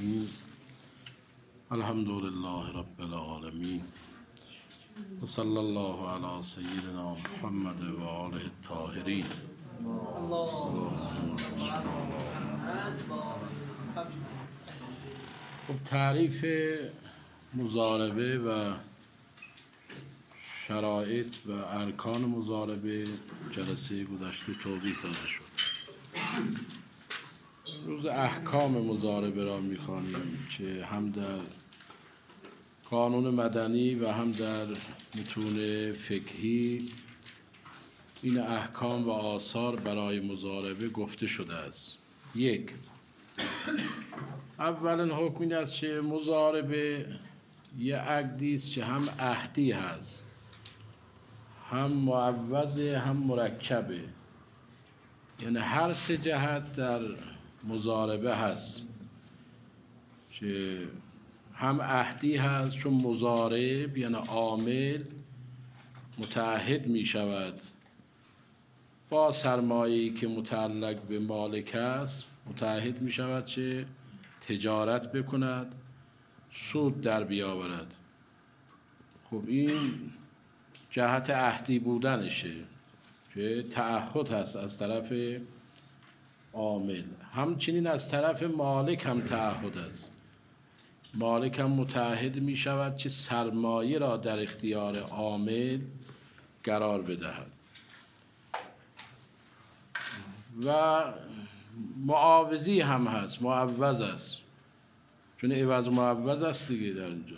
الرحیم الحمد لله رب العالمین و صلی الله علی سیدنا محمد و آله الطاهرین. خب تعریف مضاربه و شرایط و ارکان مضاربه جلسه گذشته توضیح داده شد. روز احکام مضاربه را می‌خوانیم که هم در قانون مدنی و هم در متون فقهی این احکام و آثار برای مضاربه گفته شده است. یک، اولا حکم این است که مضاربه یه عقدی است که هم عهدی هست، هم معوضه، هم مرکبه. یعنی هر سه جهت در مضاربه هست که هم عهدی هست، چون مضارب یعنی عامل متعهد می شود با سرمایه‌ای که متعلق به مالک است، متعهد می شود که تجارت بکند، سود در بیاورد. خب این جهت عهدی بودنشه که تعهد هست از طرف عامل. همچنین از طرف مالک هم تعهد است. مالک هم متعهد می شود که سرمایه را در اختیار عامل قرار بدهد. و معاوضی هم هست، معوض است، چون عوض معوض است دیگه. در اینجا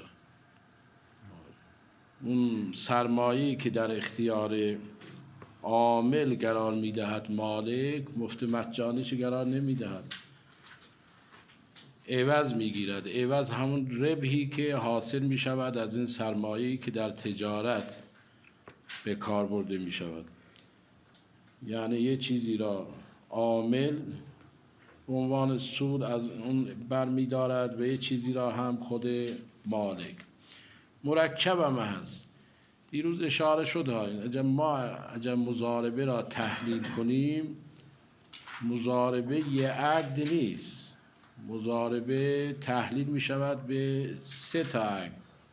اون سرمایه‌ای که در اختیار عامل قرار میدهد مالک، مفت مجانیش قرار نمیدهد، عوض میگیرد. عوض همون ربحی که حاصل میشود از این سرمایه‌ای که در تجارت به کار برده میشود. یعنی یه چیزی را عامل به عنوان سود از اون برمیدارد و یه چیزی را هم خود مالک. مرکب هم هست. دیروز اشاره شده اگر مضاربه را تحلیل کنیم، مضاربه یه عقد نیست. مضاربه تحلیل می شود به سه تا عقد.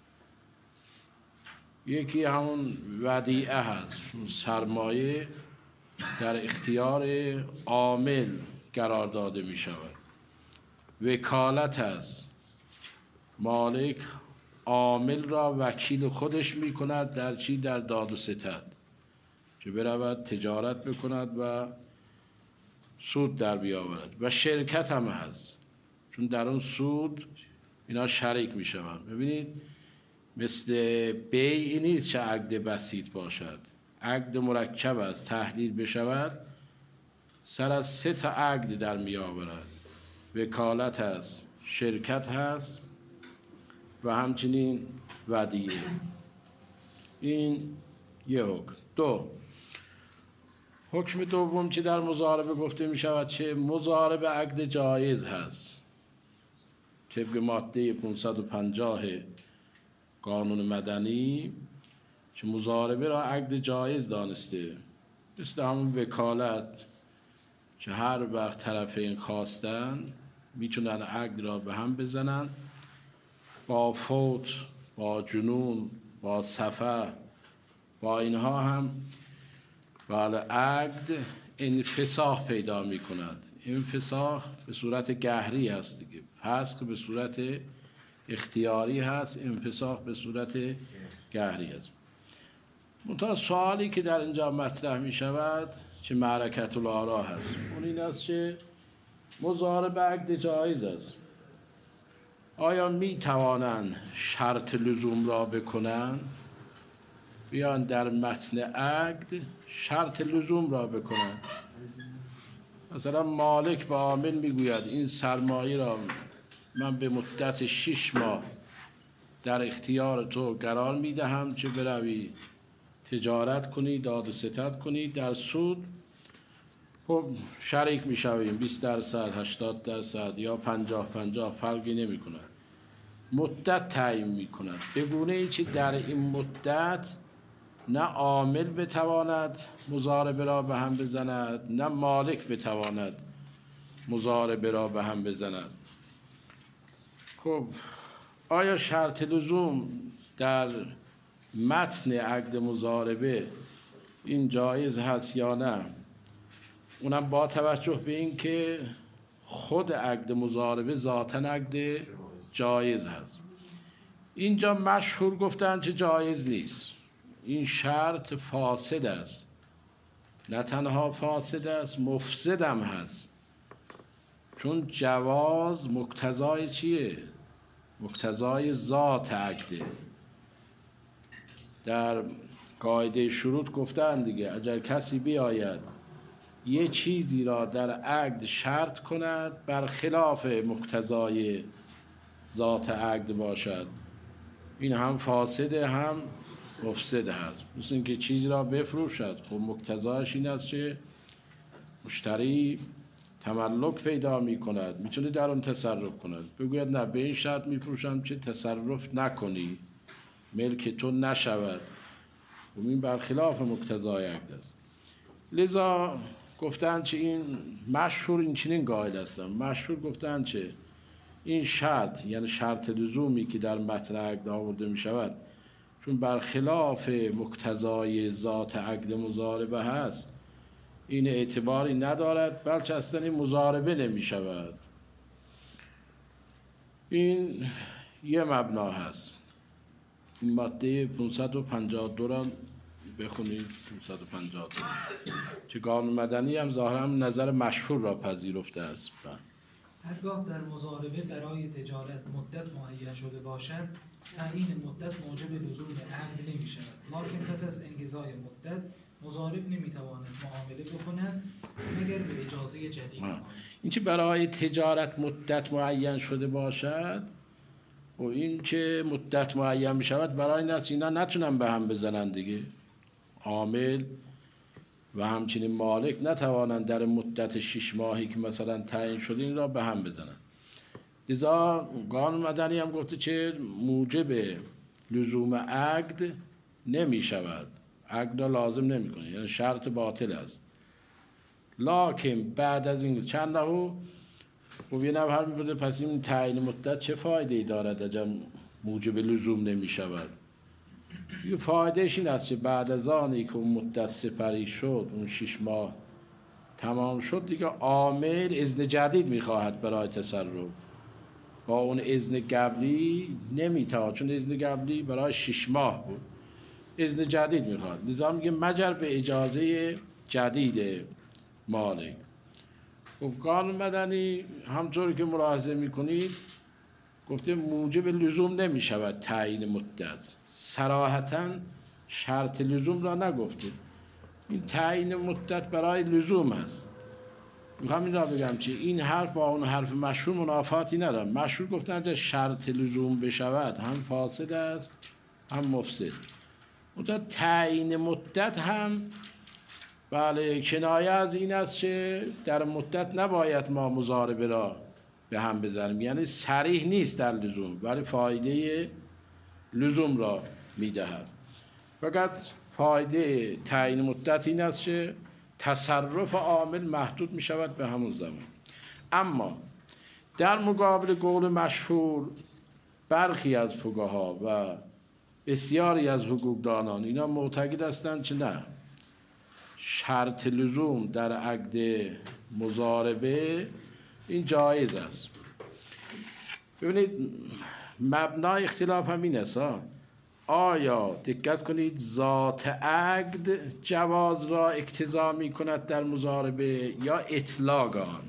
یکی همون ودیعه هست، سرمایه در اختیار عامل قرار داده می شود. وکالت هست، مالک عامل را وکیل خودش می کند در چی؟ در داد و ستد، که برود تجارت بکند و سود در بیاورد. و شرکت هم هست، چون در اون سود اینا شریک می شوند. ببینید مثل بیع نیست که عقد بسیط باشد، عقد مرکب است. تحلیل بشود سر از سه تا عقد در می آورد. وکالت هست، شرکت هست و همچنین ودیعه. این یه حکم. دو، حکم دوم که در مضاربه گفته می شود چه مضاربه عقد جایز هست، طبق ماده 550 قانون مدنی، که مضاربه را عقد جایز دانسته. مثل همون وکالت که هر وقت طرفین خواستن میتونن عقد را به هم بزنن، با فوت، با جنون، با سفر، با اینها هم عقد انفساخ پیدا می کند. انفساخ به صورت قهری هست دیگه. فسخ به صورت اختیاری هست، انفساخ به صورت قهری هست. منتها سوالی که در اینجا مطرح می شود که معرکت الآرا هست، اون این است که مضاربه عقد جایز است. آیا می توانند شرط لزوم را بکنند؟ بیان در متن عقد شرط لزوم را بکنند. مثلا مالک به عامل میگوید این سرمایه را من به مدت 6 ماه در اختیار تو قرار میدهم که بروی تجارت کنی، داد و ستد کنی، در سود خب شریک میشویم، 20%، 80% یا 50-50 فرقی نمی کند. مدت تعیین می کند به گونه ای که در این مدت نه عامل بتواند مضاربه را به هم بزند، نه مالک بتواند مضاربه را به هم بزند. خب آیا شرط لزوم در متن عقد مضاربه این جایز هست یا نه؟ اونم با توجه به این که خود عقد مضاربه ذاتاً عقد جایز هست. اینجا مشهور گفتن چه جایز نیست، این شرط فاسد است، نه تنها فاسد است مفسد هم هست، چون جواز مقتضای چیه؟ مقتضای ذات عقده. در قاعده شروط گفتن دیگه اگر کسی بیاید یه چیزی را در عقد شرط کند بر خلاف مقتضای ذات عقد باشد، این هم فاسده هم مفسده هست. مثل اینکه چیزی را بفروشد، خب مقتضایش این است که مشتری تملک پیدا می کند، میتونه در اون تصرف کند. بگوید نه به این شرط میفروشم که تصرف نکنی، ملک تو نشود، و این برخلاف مقتضای عقد است. لذا گفتن چه این مشهور این چنین قائل هستن، مشهور گفتن چه این شرط یعنی شرط لزومی که در متن عقد آورده می شود چون برخلاف مقتضای ذات عقد مضاربه هست، این اعتباری ندارد، بلکه اصلا این مضاربه نمی شود. این یه مبنا هست. این ماده 552 را بخونید. 552 که قانون مدنی هم ظاهرا نظر مشهور را پذیرفته است. هرگاه در مضاربه برای تجارت مدت معین شده باشد، تعیین مدت موجب لزوم عقد نمی شود، لکن پس از انقضای مدت مضارب نمی تواند معامله بکند مگر به اجازه جدید. این که برای تجارت مدت معین شده باشد و این که مدت معین می شود برای این است اینا نتونن به هم بزنن دیگه، عامل و همچنین مالک نتوانند در مدت 6 ماهی که مثلا تعیین شده این را به هم بزنند. لذا قانون مدنی هم گفته که موجب لزوم عقد نمی شود، عقد را لازم نمی کنه، یعنی شرط باطل است. لکن بعد از این چند نهو خب یه نفر می‌پرسه پس این تعیین مدت چه فایده ای دارد اگر موجب لزوم نمی شود؟ یه فایدهش این است که بعد از آنی که اون مدت سپری شد، اون 6 ماه تمام شد، دیگه عامل اذن جدید میخواهد برای تصرف، با اون اذن قبلی نمیتواند، چون اذن قبلی برای 6 ماه بود، اذن جدید میخواد. لذا میگه مگر به اجازه جدید مالک. خب قانون مدنی همطوری که ملاحظه میکنید گفته موجب لزوم نمیشود تعیین مدت، صراحتاً شرط لزوم را نگفته، این تعیین مدت برای لزوم است. میخوام این را بگم چه این حرف با اون حرف مشهور منافاتی ندارم. مشهور گفتن که شرط لزوم بشود هم فاسد است هم مفسد. اونجا تعیین مدت هم بله کنایه از این است که در مدت نباید ما مضاربه را به هم بزنیم، یعنی صریح نیست در لزوم ولی فایده لزوم را میدهد. فقط فایده تعیین مدت این است که تصرف عامل محدود می شود به همون زمان. اما در مقابل قول مشهور برخی از فقها و بسیاری از حقوقدانان اینا معتقد هستند که نه، شرط لزوم در عقد مضاربه این جایز است. ببینید مبنای اختلاف هم این است، آیا دقت کنید ذات عقد جواز را اقتضا می کند در مضاربه یا اطلاق آن؟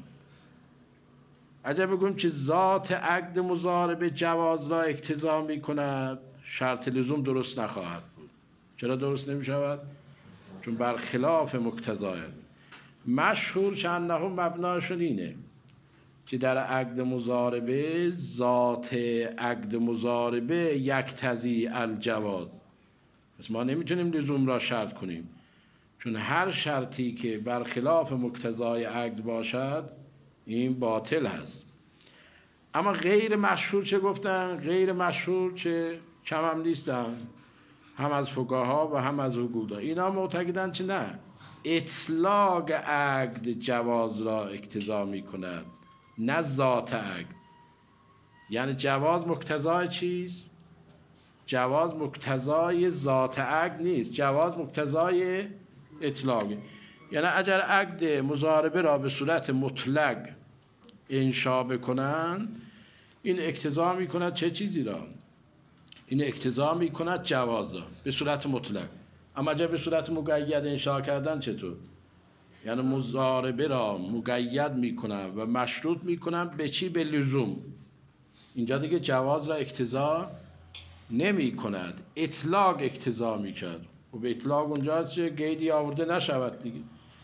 اگر بگویم که ذات عقد مضاربه جواز را اقتضا می کند، شرط لزوم درست نخواهد بود. چرا درست نمی شود؟ چون برخلاف مقتضای مشهور چند نهم مبناشون اینه که در عقد مضاربه ذات عقد مضاربه یقتضی الجواز، پس ما نمیتونیم لزوم را شرط کنیم، چون هر شرطی که برخلاف مقتضای عقد باشد این باطل هست. اما غیر مشهور چه گفتن؟ غیر مشهور چه کم هم نیستن، هم از فقها و هم از حقوقدان، اینا معتقدن چه نه، اطلاق عقد جواز را اقتضا می کند، نه ذات عقد. یعنی جواز مقتضای چیست؟ جواز مقتضای ذات عقد نیست، جواز مقتضای اطلاقه. یعنی اگر عقد مضاربه را به صورت مطلق انشا بکنن، این اقتضا میکند چه چیزی را؟ این اقتضا میکند جواز را به صورت مطلق. اما اگر به صورت مقید انشا کردن چطور؟ یعنی مضاربه را مقید میکنن و مشروط میکنن به چی؟ به لزوم. اینجا دیگه جواز را اقتضا نمی کند، اطلاق اقتضا میکرد و به اطلاق اونجا چه قیدی آورده نشود دیگه.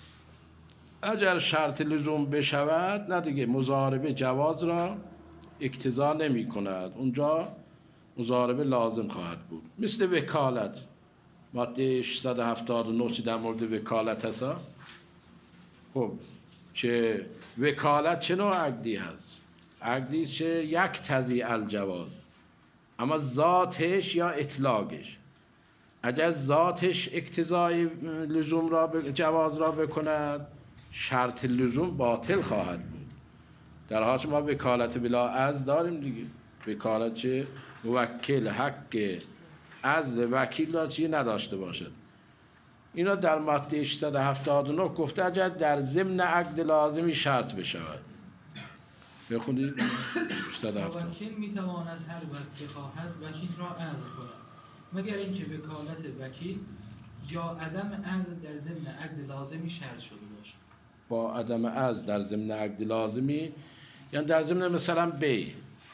اگر شرط لزوم بشود نه دیگه، مضاربه جواز را اقتضا نمی کند، اونجا مضاربه لازم خواهد بود. مثل وکالت، ماده 679 چه در مورد وکالت هست. خب چه وکالت چه نوع عقدی هست؟ عقدی چه یک تضیع الجواز، اما ذاتش یا اطلاقش. اگر ذاتش اقتضای لزوم را جواز را بکند، شرط لزوم باطل خواهد بود. در حال ما وکالت بلا عزل داریم دیگه. وکالت چه؟ موکل حق عزل وکیل را چی نداشته باشد. اینا در ماده 679 گفته اگر در ضمن عقد لازمی شرط بشود. بخونید 670. وکیل میتواند هر وقت که خواهد وکیل را عزل کند، مگر اینکه وکالت وکیل یا عدم عزل در ضمن عقد لازمی شرط شده باشد. با عدم عزل در ضمن عقد لازمی، یعنی در ضمن مثلا بی،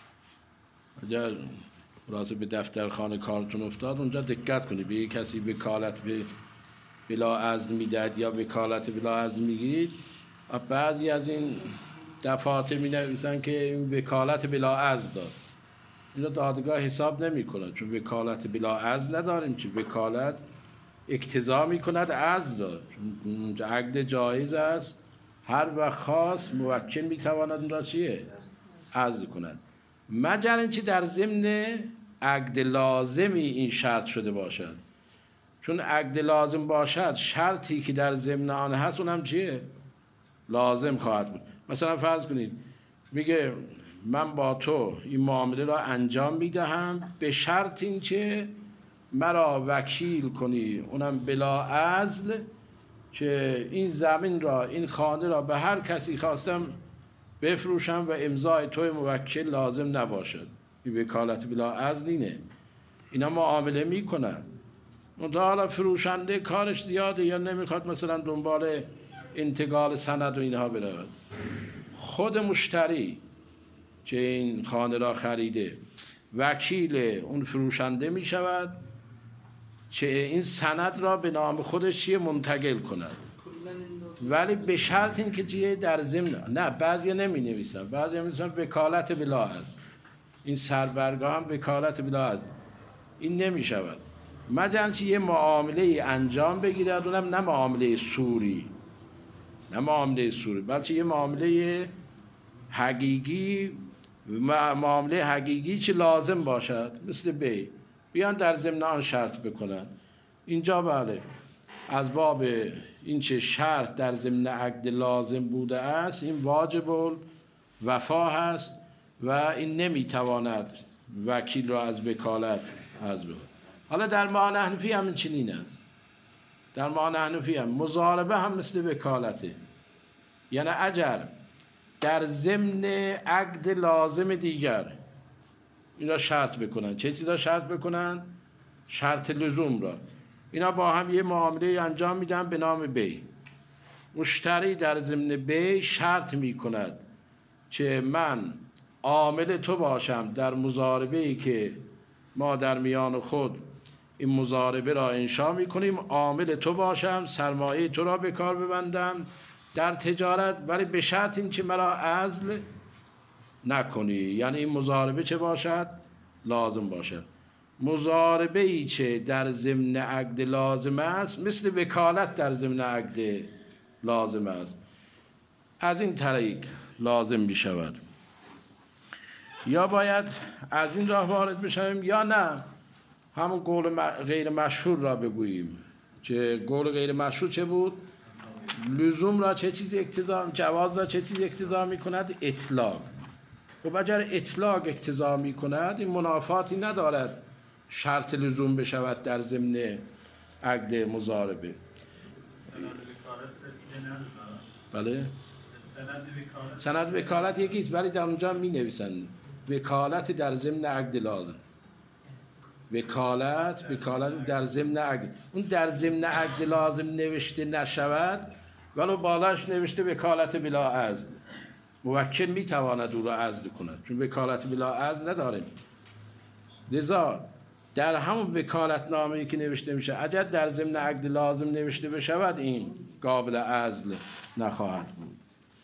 اگر راضی به دفترخانه کارتون افتاد، اونجا دقت کنید به کسی وکالت به بلا عزل میدهد یا وکالت بلا عزل میگیرید، بعضی از این دفاتر می نویسن که این وکالت بلا عزل داد. اینجا دادگاه حساب نمی کند، چون وکالت بلا عزل نداریم، چون وکالت اقتضا می کند عزل داد. چون عقد جایز است، هر وقت خواست موکل می تواند اون را چیه؟ عزل کند، مگر اینکه در ضمن عقد لازمی این شرط شده باشد. چون عقد لازم باشد، شرطی که در ضمن آن هست اونم چیه؟ لازم خواهد بود. مثلا فرض کنید میگه من با تو این معامله را انجام میدهم به شرط این که مرا وکیل کنی، اونم بلا عزل، که این زمین را، این خانه را به هر کسی خواستم بفروشم و امضای توی موکل لازم نباشد. این وکالت بلا عزل اینه. اینا معامله میکنن، حالا فروشنده کارش زیاده یا نمیخواد مثلا دنبال انتقال سند و اینها برود. خود مشتری که این خانه را خریده وکیل اون فروشنده می شود که این سند را به نام خودش منتقل کند، ولی به شرط این که چیه؟ در ضمن. نه بعضی نمی نویسن، بعضی می نویسن وکالت بلا عزل. این سربرگاه هم وکالت بلا عزل. این نمی شود مگر اینکه یه معامله انجام بگیرد، اونم نه معامله سوری، نه معامله سوری، بلکه یه معامله حقیقی، معامله حقیقی که لازم باشد، مثل بی، بیان در ضمن آن شرط بکنن. اینجا بله از باب این چه شرط در ضمن عقد لازم بوده است، این واجب الوفا هست و این نمیتواند وکیل را از وکالت عزل بکند. حالا در معانی حنفی هم چنین است. در معانی حنفی هم مضاربه هم مثل وکالته. یعنی اگر در ضمن عقد لازم دیگر این را شرط بکنن، چه چیزی را شرط بکنن؟ شرط لزوم را. اینا با هم یه معامله انجام میدن به نام بی. مشتری در ضمن بی شرط میکند که من عامل تو باشم در مضاربه ای که ما در میان خود این مضاربه را انشا میکنیم، عامل تو باشم، سرمایه تو را به کار ببندم در تجارت، ولی به شرط این که مرا عزل نکنی. یعنی این مضاربه چه باشد؟ لازم باشد. مضاربه ای که در ضمن عقد لازم است مثل وکالت در ضمن عقد لازم است، از این طریق لازم می شود. یا باید از این راه وارد بشویم یا نه همون قول غیر مشهور را بگوییم. که قول غیر مشهور چه بود؟ لزوم را چه چیزی اقتضا، جواز را چه چیزی اقتضا می کند؟ اطلاق. خب اگر اطلاق اقتضا می کند این منافاتی ندارد شرط لزوم بشود در ضمن عقد مضاربه. بله سند وکالت یکیست، ولی در اونجا می نویسند وکالت در ضمن عقد لازم. وکالت در ضمن عقد، اون در ضمن عقد لازم نوشته نشود ولو بالاش نوشته وکالت بلا عزل، موکل می تواند او را عزل کند، چون وکالت بلا عزل نداریم. لذا در همون وکالت نامه‌ای که نوشته میشه اگر در ضمن عقد لازم نوشته بشود این قابل عزل نخواهد بود.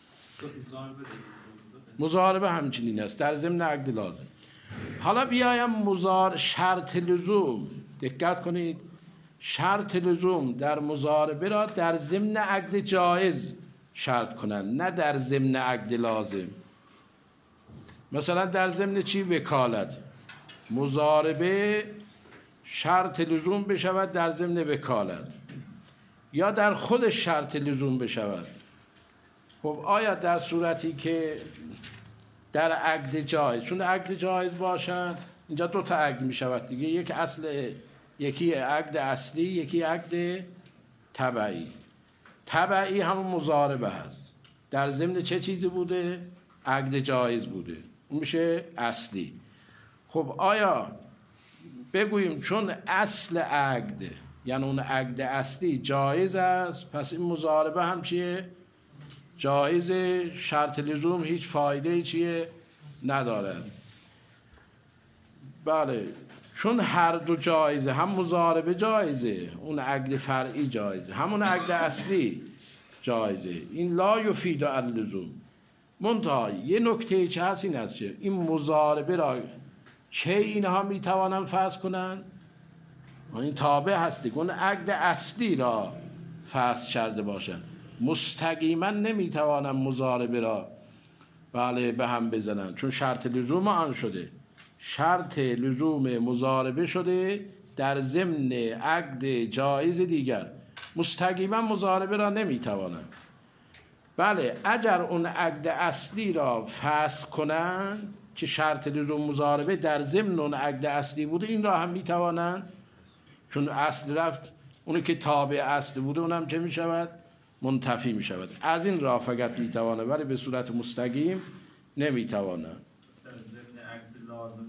مضاربه همچنین است در ضمن عقد لازم. حالا بیایم شرط لزوم، دقت کنید، شرط لزوم در مضاربه را در ضمن عقد جایز شرط کنند، نه در ضمن عقد لازم. مثلا در ضمن چی؟ وکالت. مضاربه شرط لزوم بشود در ضمن وکالت، یا در خود شرط لزوم بشود. خب آیا در صورتی که در عقد جایز، چون عقد جایز باشد اینجا دو تا عقد می شود دیگه، یکی عقد اصلی، یکی عقد تبعی. تبعی همون مضاربه هست، در ضمن چه چیزی بوده؟ عقد جایز بوده، اون میشه اصلی. خب آیا بگوییم چون اصل عقد، یعنی اون عقد اصلی جایز است، پس این مضاربه هم چیه؟ جایز، شرط لزوم هیچ فایده چیه؟ ندارد. بله، چون هر دو جایزه، هم مضاربه جایزه، اون عقد فرعی جایزه، همون عقد اصلی جایزه، این لا یفید اللزوم. منتها یه نکته چه هست این است که این مضاربه را چه اینها میتوانن فسخ کنن؟ این تابع هستی که اون عقد اصلی را فسخ کرده باشن. مستقیما نمیتوانن مضاربه را بله به هم بزنن، چون شرط لزوم آن شده، شرط لزوم مضاربه شده در ضمن عقد جایز دیگر، مستقیما مضاربه را نمیتوانن. بله اگر اون عقد اصلی را فسخ کنن که شرط لزوم مضاربه در ضمن اون عقد اصلی بوده، این را هم میتوانن، چون اصل رفت، اونی که تابع اصل بوده اونم چه میشود؟ منتفی میشود. از این راه فقط میتوانه، ولی به صورت مستقیم نمیتوانه. در ضمن عقد لازم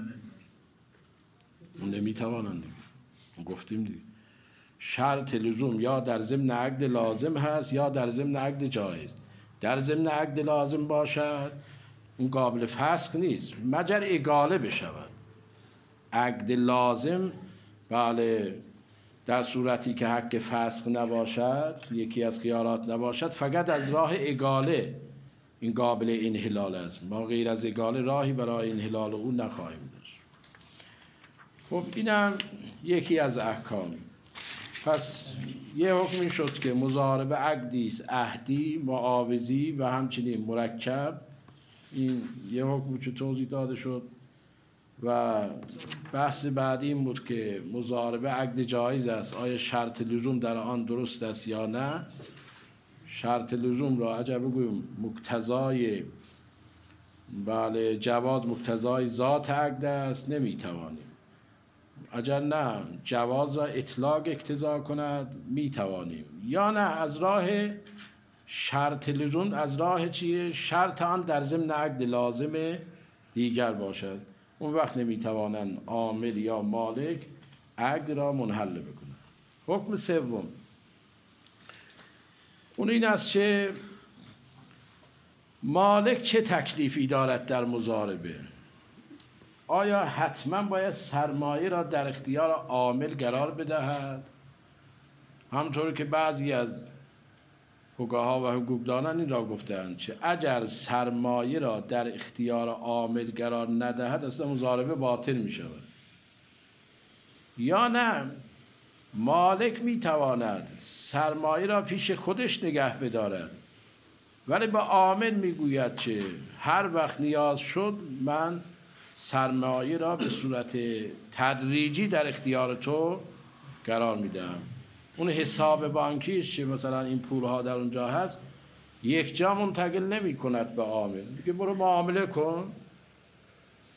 نمیتوانن، گفتیم دیگه شرط لزوم یا در ضمن عقد لازم هست یا در ضمن عقد جایز. در ضمن عقد لازم باشد اون قابل فسخ نیست مگر اگاله بشود. عقد لازم بله در صورتی که حق فسخ نباشد، یکی از خیارات نباشد، فقط از راه اگاله این قابل انحلال است. ما غیر از اگاله راهی برای انحلال اون نخواهیم داشت. خب اینم یکی از احکام. پس یه حکمی شد که مضاربه عقدی است عهدی، معاوضی و همچنین مرکب. این یه حکم که توضیح داده شد. و بحث بعدی این بود که مضاربه عقد جایز است، آیا شرط لزوم در آن درست است یا نه. شرط لزوم را اگر بگویم مقتضای بله جواز مقتضای ذات عقد است نمیتوانیم. اگر نه جواز را اطلاق اقتضا کند میتوانیم، یا نه از راه شرط لزوم، از راه چیه؟ شرط آن در ضمن عقد لازم دیگر باشد، اون وقت نمیتوانند عامل یا مالک عقد را منحل بکنند. حکم سوم اون این است که مالک چه تکلیفی دارد در مضاربه. آیا حتما باید سرمایه را در اختیار عامل قرار بدهد؟ همطور که بعضی از فقها و حقوقدانان این را گفتند که اگر سرمایه را در اختیار عامل قرار ندهد اصلا مضاربه باطل می شود. یا نه مالک می تواند سرمایه را پیش خودش نگه بدارد، ولی به عامل می گوید که هر وقت نیاز شد من سرمایه را به صورت تدریجی در اختیار تو قرار می دهم. اون حساب بانکیش که مثلا این پولها در اونجا هست یک جا منتقل نمی کند به عامل، میگه برو معامله کن،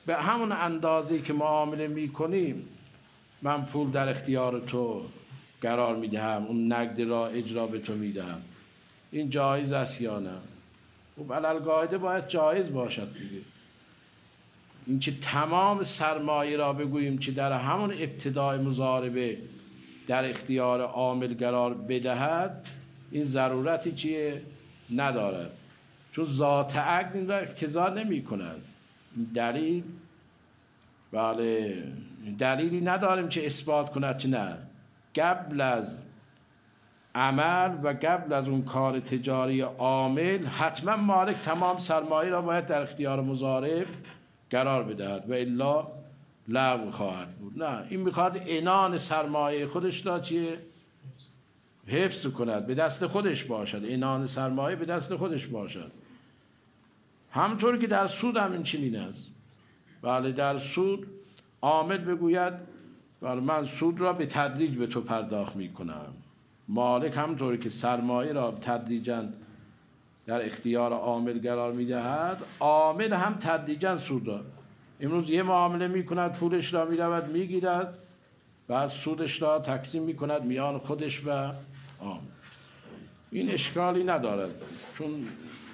به همون اندازه که معامله میکنیم من پول در اختیار تو قرار میدهم، اون نقد را اجرا به تو میدهم، این جایز است یا نه؟ خب علالقاعده باید جایز باشد دیگه. این که تمام سرمایه را بگوییم که در همون ابتدای مضاربه در اختیار عامل قرار بدهد، این ضرورتی چیه؟ ندارد، چون ذات عقد این را اقتضا نمی کند. دلیل بله دلیلی نداریم که اثبات کند که نه، قبل از عمل و قبل از اون کار تجاری عامل حتما مالک تمام سرمایه را باید در اختیار مضارب قرار بدهد و الا لغو خواهد بود. نه، این میخواد عنان سرمایه خودش را چیه؟ حفظ کند، به دست خودش باشد، عنان سرمایه به دست خودش باشد. همطور که در سود هم این چنین است. بله در سود عامل بگوید بله من سود را به تدریج به تو پرداخت میکنم، مالک همطوری که سرمایه را تدریجاً در اختیار عامل قرار میدهد، عامل هم تدریجاً سود را امروز یه معامله میکند، پولش را میرود میگیرد، بعد سودش را تقسیم میکند میان خودش و عامل. این اشکالی ندارد، چون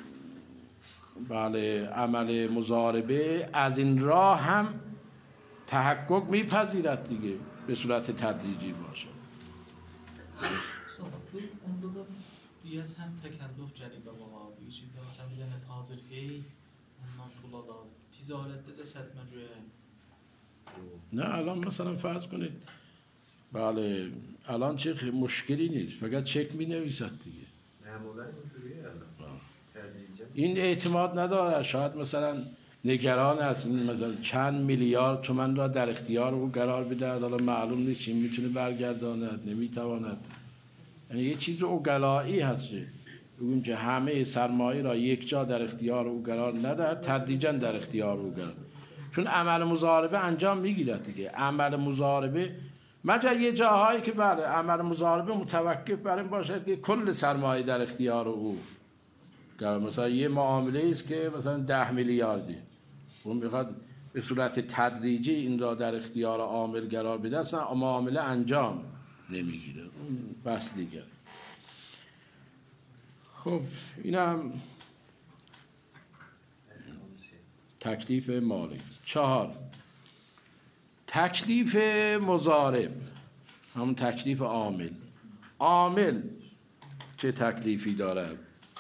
بله عمل مضاربه از این راه هم تحقق میپذیرد دیگه، به صورت تدریجی باشه. Onda da biraz hem təkəllüf gəlib babalar, içində məsələn bir dənə tacir ondan pul alır. Ticarətdə də sətməcəyə. نه الان مثلا فرض کنید بله الان چه مشکلی نیست، فقط چک می نویسد دیگه. معمولا اینجوریه الان. این اعتماد نداره، شاید مثلا نگران است این مثلا چند میلیارد تومان را در اختیار او قرار بده، حالا معلوم نیست این میتونه برگرداند نمیتواند. یعنی یه چیز عقلایی هست بگویم که همه سرمایه را یک جا در اختیار او قرار ندهد، تدریجاً در اختیار او قرار، چون عمل مضاربه انجام میگیرد دیگه. عمل مضاربه مگر یه جاهایی که بله عمل مضاربه متوقف بر این باشد که کل سرمایه در اختیار او قرار، مثلا یه معامله است که مثلا 10 میلیاردی اون میخواد به صورت تدریجی این را در اختیار عامل قرار بده، اصلا معامله انجام نمیگیره، اون بحث دیگر. خب اینم تکلیف مالک. 4 تکلیف مضارب، همون تکلیف عامل. عامل چه تکلیفی دارد؟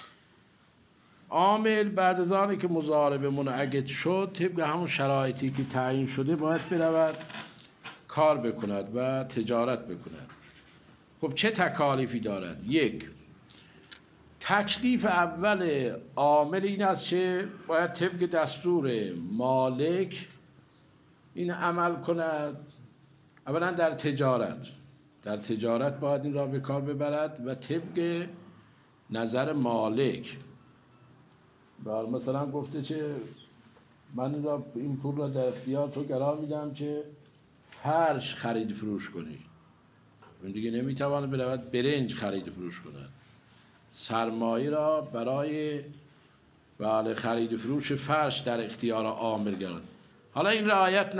عامل بعد از آنی که مضاربه منعقد شد، طبق همون شرایطی که تعیین شده باید برود کار بکند و تجارت بکند. خب چه تکالیفی دارد؟ 1 تکلیف اول عامل این است که باید طبق دستور مالک این عمل کند. اولا در تجارت باید این را به کار ببرد و طبق نظر مالک. مثلا گفته که من این پول را در اختیار تو قرار میدم که فرش خرید فروش کنی، اون دیگه نمیتوانه برود برنج خرید فروش کند. سرمایه را برای خرید فروش فرش در اختیار عامل قرار، حالا این رعایت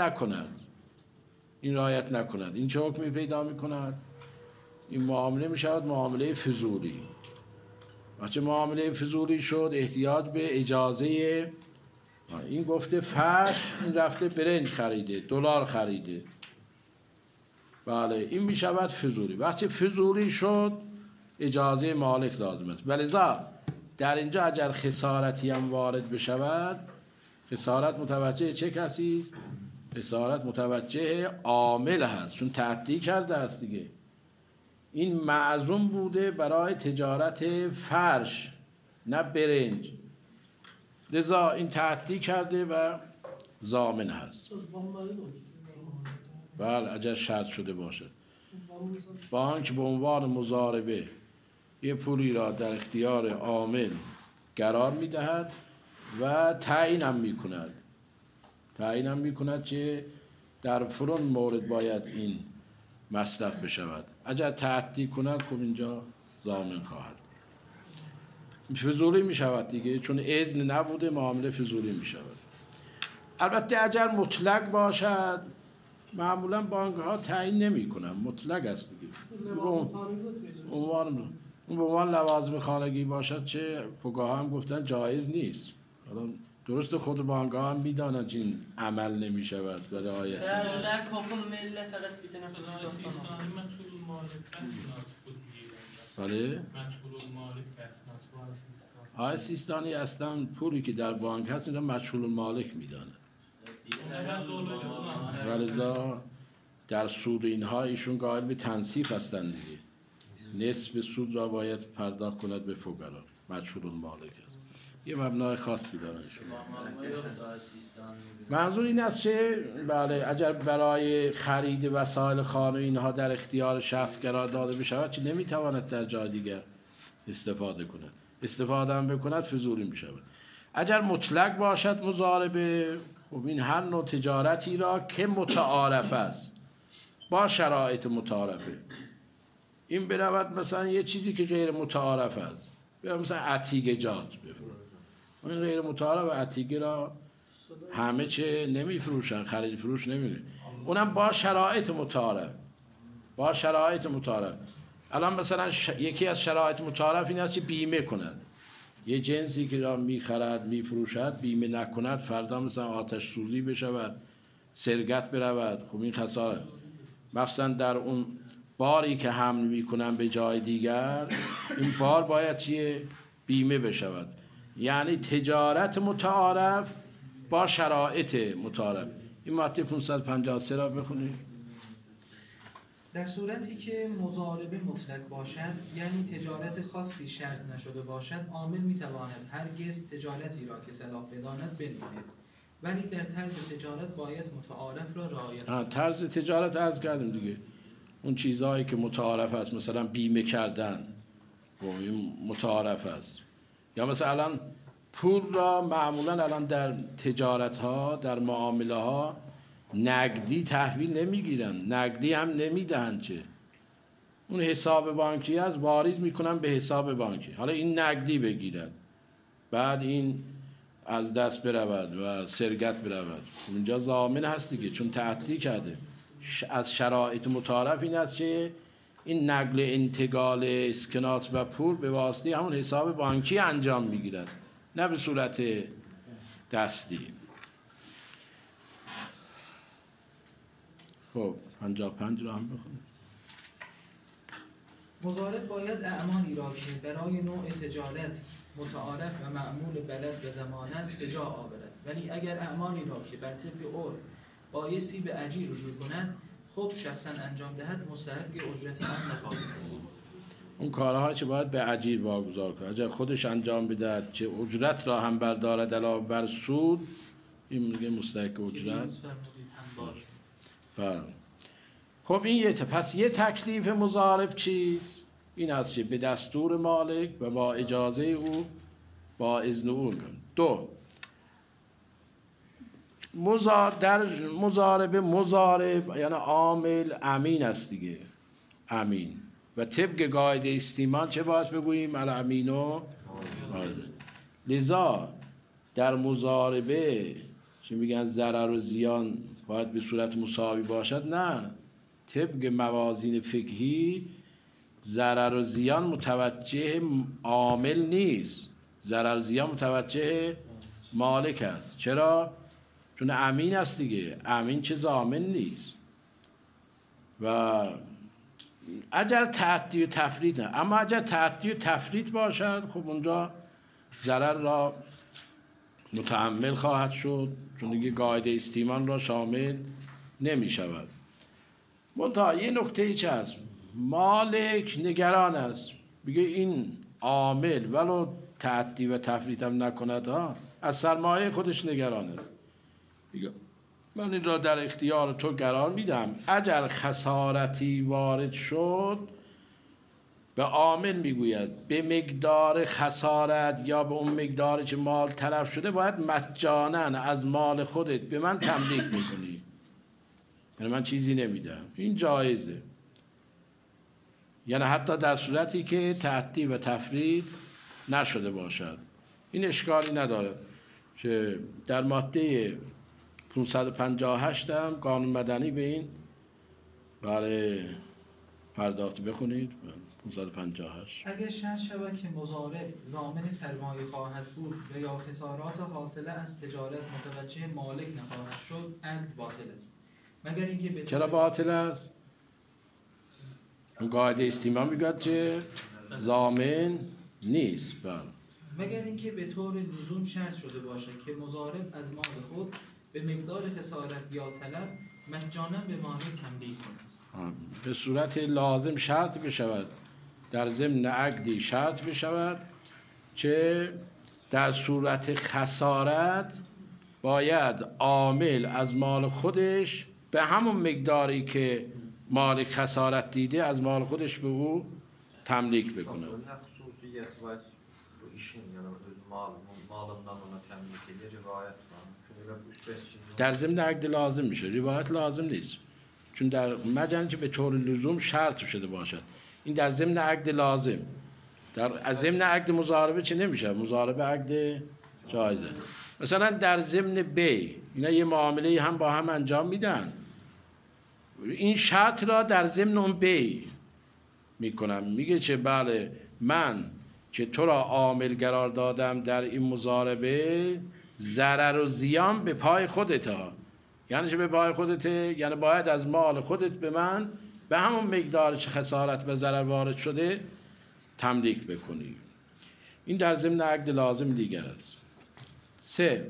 نکند، این چه حکمی پیدا میکند؟ این معامله میشود معامله فضولی. وقتی معامله فضولی شد احتیاج به اجازه این گفته فرش، این رفته برنج خریده، دلار خریده، بله این میشود فضولی. وقتی فضولی شد اجازه مالک لازم است. ولذا در اینجا اگر خسارتی هم وارد بشود، خسارت متوجه چه کسی است؟ خسارت متوجه عامل هست، چون تعدی کرده است دیگه. این معزوم بوده برای تجارت فرش نه برنج، لذا این تعدی کرده و ضامن هست. بله اگر شرط شده باشد. بانک به عنوان مضاربه یه پولی را در اختیار عامل قرار میدهد و تعیین هم میکند که در فلان مورد باید این مصرف بشود. اگر تعدی کند خب اینجا ضامن خواهد، فضولی میشود دیگه، چون اذن نبوده معامله فضولی میشود. البته اگر مطلق باشد معمولا بانک ها تعیین نمی کنن، مطلق است دیگه. اون به عنوان لوازم خانگی باشد چه فقها هم گفتن جایز نیست. حالا درست خود بانک ها هم میدانند که این عمل نمی شود و رعایت نمی شود. در کاپل ملی فقط بیتونه بله؟ آقای سیستانی اصلا پولی که در بانک هست این را مجهول المالک میدانه. ولذا در سود اینها ایشون قائل به تنصیف هستند دیگه. نصف سود را باید پرداخت کند به فقرا. مجهول المالک است. یه مبنای خاصی داره ایشون. منظور این است که بله اگر برای خرید وسایل خانه اینها در اختیار شخص قرار داده بشود چه نمیتواند در جای دیگر استفاده کند. استفاده هم بکند فضولی میشود. اگر مطلق باشد مضاربه، خب این هر نوع تجارتی را که متعارف است با شرایط متعارفه. این برود مثلا یه چیزی که غیر متعارف است، مثلا عتیقه جات بفروشه. این غیر متعارف عتیقه را همه چه نمیفروشن، خرید فروش نمیره. اونم با شرایط متعارف. با شرایط متعارف. الان مثلا یکی از شرایط متعارف این است که بیمه کند. یه جنسی که را میخرد میفروشد بیمه نکند فردا مثلا آتش سوزی بشود، سرقت برود، خب این خساره. مثلا در اون باری که حمل میکنن به جای دیگر این بار باید چیه؟ بیمه بشود. یعنی تجارت متعارف با شرایط متعارف. این ماده 553 را بخونید. در صورتی که مضاربه مطلق باشد یعنی تجارت خاصی شرط نشده باشد عامل میتواند هرگز تجارتی را که صلاح بداند بنماید، ولی در طرز تجارت باید متعارف را رعایت کند. طرز تجارت عرض کردیم دیگه، اون چیزهایی که متعارف است، مثلا بیمه کردن و این متعارف است. یا مثلا الان پول را معمولا الان در تجارت ها در معامله ها نقدی تحویل نمیگیرن، نقدی هم نمیدهن، چه اون حساب بانکی از واریز میکنن به حساب بانکی. حالا این نقدی بگیرد بعد این از دست برود و سرقت برود، اونجا ضامن هست دیگه چون تعدی کرده. از شرایط متعارف این است که این نقل انتقال اسکناس و پول به واسطه همون حساب بانکی انجام میگیرد نه به صورت دستی. خب 55 رو هم بخونیم. مضارب باید اعمالی را که برای نوع تجارت متعارف و معمول بلد و زمان است به جا آورد، ولی اگر اعمالی را که بر طبق عرف بایستی به اجیر رجوع کند خود شخصا انجام دهد مستحق اجرت آن نخواهد بود. اون کارها چه باید به اجیر واگذار کنه. اگر خودش انجام بدهد چه اجرت را هم بردارد علاوه بر سود، این میگه مستحق اجرت. بله. خب این پس یه تکلیف مضارب چیست؟ این است که به دستور مالک و با اجازه او با اذن او. دو، در مضارب یعنی عامل امین است دیگه، امین. و طبق قاعده استیمان چه باید بگوییم؟ الامینو. لذا در مضاربه چه میگن ضرر و زیان باید به صورت مساوی باشد؟ نه، طبق موازین فقهی ضرر و زیان متوجه عامل نیست، ضرر و زیان متوجه مالک است. چرا؟ چون امین است دیگه، امین چه ضامن نیست. و اگر تعدی و تفرید نه، اما اگر تعدی و تفرید باشد خب اونجا ضرر را متحمل خواهد شد چون دیگه قاعده استیمان را شامل نمی شود. منتها یه نکته ای چه هست، مالک نگران است، بگه این عامل ولو تعدی و تفرید هم نکند از سرمایه خودش نگران است، بگه من این را در اختیار تو قرار میدم، اگر خسارتی وارد شد به عامل میگوید به مقدار خسارت یا به اون مقداری که مال تلف شده باید مجانا از مال خودت به من تملیک میکنی، یعنی من چیزی نمیدم. این جایزه، یعنی حتی در صورتی که تعدی و تفرید نشده باشد این اشکالی ندارد. که در ماده 558 هم قانون مدنی به این بله پرداخت بخونید. 558 اگر شرط شود که مضارب ضامن سرمایه خواهد بود و یا خسارات حاصله از تجارت متوجه مالک نخواهد شد، عقد باطل است. مگر اینکه به چرا باطل است؟ اون قاعده استیما میگه که ضامن نیست. بله. مگر اینکه به طور لزوم شرط شده باشد که مضارب از مال خود به مقدار خسارت یا طلب مجانا به مالک تملیک کند. به صورت لازم شرط بشود، در ضمن عقدی شرط بشود که در صورت خسارت باید عامل از مال خودش به همون مقداری که مالک خسارت دیده از مال خودش به او تملیک بکنه. خصوصیت باید bu işin yani öz malından ona təmlik edir, rivayət var. Çünki در ضمن عقد لازم میشه، روایت لازم نیست، چون در مجال که به طور لزوم شرط شده باشد. این در ضمن عقد لازم. در ضمن عقد مضاربه چه نمیشه؟ مضاربه عقد جایزه. مثلا در ضمن بی اینا یه معامله هم با هم انجام میدن، این شرط را در ضمن اون بی میکنم، میگه چه بله من که تو را عامل قرار دادم در این مضاربه، ضرر و زیان به پای خودت. یعنی چه به پای خودت؟ یعنی باید از مال خودت به من به همون مقدار چه خسارت و ضرر وارد شده تملیک بکنی. این در ضمن عقد لازم دیگر است. 3.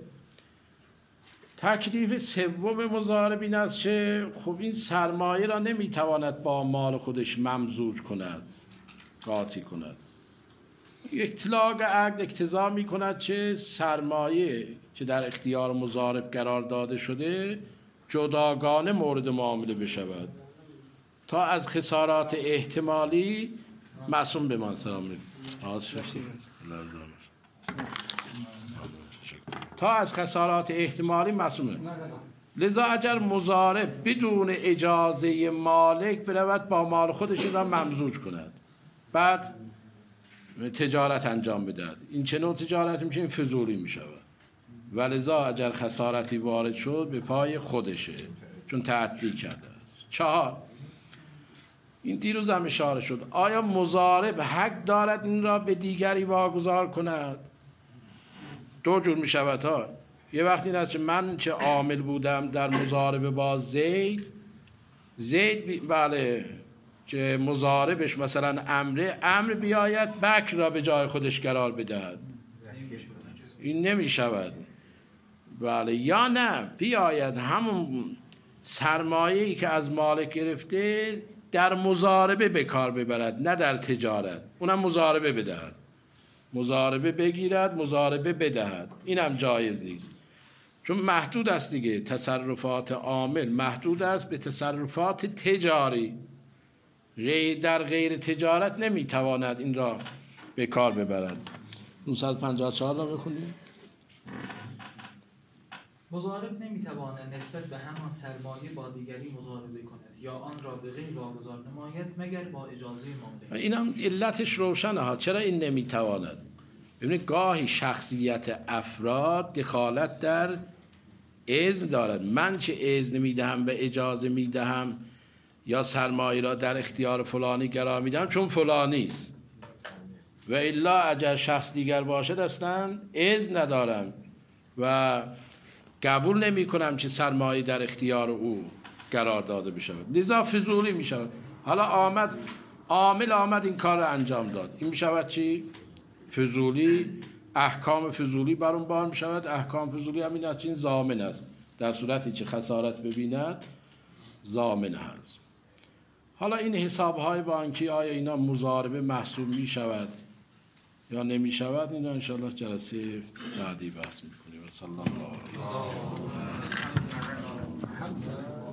تکلیف سوم مضارب این است که خب این سرمایه را نمیتواند با مال خودش ممزوج کند، قاطی کند. اطلاق عقد اقتضا می کند که سرمایه که در اختیار مضارب قرار داده شده جداگانه مورد معامله بشود تا از خسارات احتمالی معصوم بمان. سلام علیکم. تا از خسارات احتمالی معصومه. لذا اگر مضارب بدون اجازه مالک برود با مال خودش را ممزوج کند، بعد تجارت انجام بدهد، این چه نوع تجارت میشه؟ این فضولی میشود. ولذا اگر خسارتی وارد شد به پای خودشه، چون تعدی کرده است. 4. این دیروز هم اشاره شد، آیا مضارب حق دارد این را به دیگری واگذار کند؟ دو جور میشود ها. یه وقتی این است که من چه عامل بودم در مضاربه با زید بله که مضاربش مثلا امر بیاید بکر را به جای خودش قرار بدهد، این نمی شود. بله. یا نه بیاید همون سرمایه‌ای که از مالک گرفته در مضاربه به کار ببرد، نه در تجارت، اونم مضاربه بدهد، مضاربه بگیرد مضاربه بدهد، اینم جایز نیست، چون محدود است دیگه. تصرفات عامل محدود است به تصرفات تجاری، در غیر تجارت نمیتواند این را به کار ببرد. 954 را بخونید. مضارب نمیتواند نسبت به همان سرمایه با دیگری مضاربه کند یا آن را به غیر واگذار نماید مگر با اجازه مالک. این هم علتش روشنه ها، چرا این نمیتواند. ببینید گاهی شخصیت افراد دخالت در اذن دارد. من چه اذن میدهم به اجازه میدهم یا سرمایه را در اختیار فلانی قرار میدم چون فلانی است، و الا اگر شخص دیگر باشد اصلا اذن ندارم و قبول نمی کنم که سرمایه در اختیار او قرار داده بشود، لذا فضولی می شود. حالا عامل آمد این کار را انجام داد، این می شود چی؟ فضولی. احکام فضولی بر اون بار می شود. احکام فضولی همین است، این ضامن است، در صورتی که خسارت ببیند ضامن هست. حالا این حساب‌های بانکی آیا اینا مضاربه محسوب می شود یا نمی شود، اینا انشاءالله جلسه بعدی بحث میکنیم. صلی الله علیه و سلم.